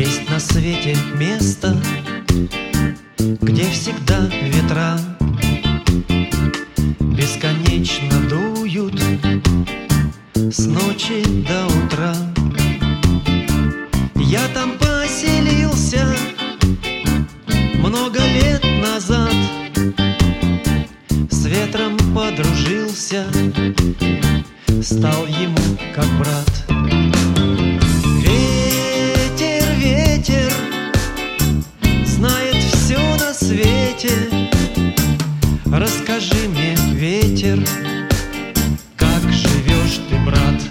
Есть на свете место, где всегда ветра бесконечно дуют с ночи до утра. Я там поселился много лет назад, с ветром подружился, стал ему как брат. Ветер, ветер, знает все на свете. Расскажи мне, ветер, как живешь ты, брат?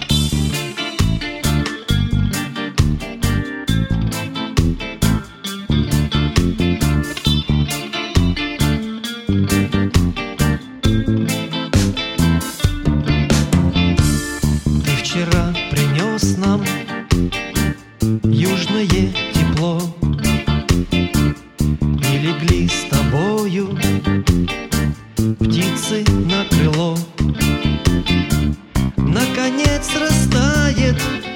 Ты вчера принес нам южное тепло, и легли с тобою птицы на крыло. Наконец растает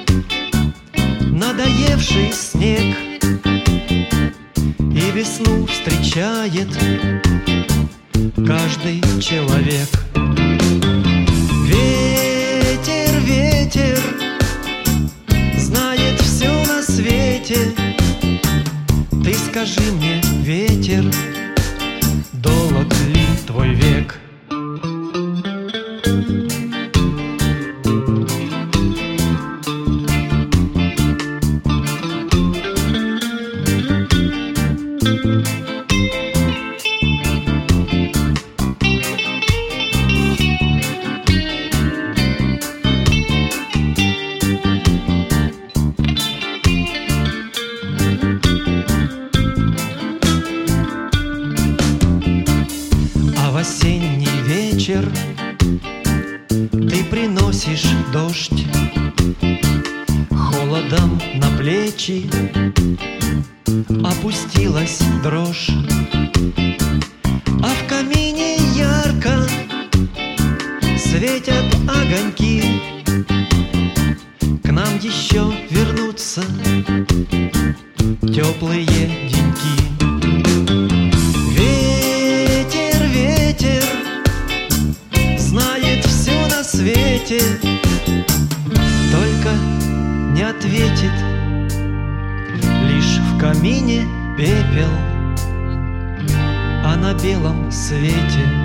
надоевший снег, и весну встречает каждый человек. Ветер, ветер, знает все на свете. Ты скажи мне, ветер, долг ли твой век? В осенний вечер ты приносишь дождь, холодом на плечи опустилась дрожь, а в камине ярко светят огоньки. К нам еще вернутся теплые деньки. Ветер знает все на свете, только не ответит лишь в камине пепел, а на белом свете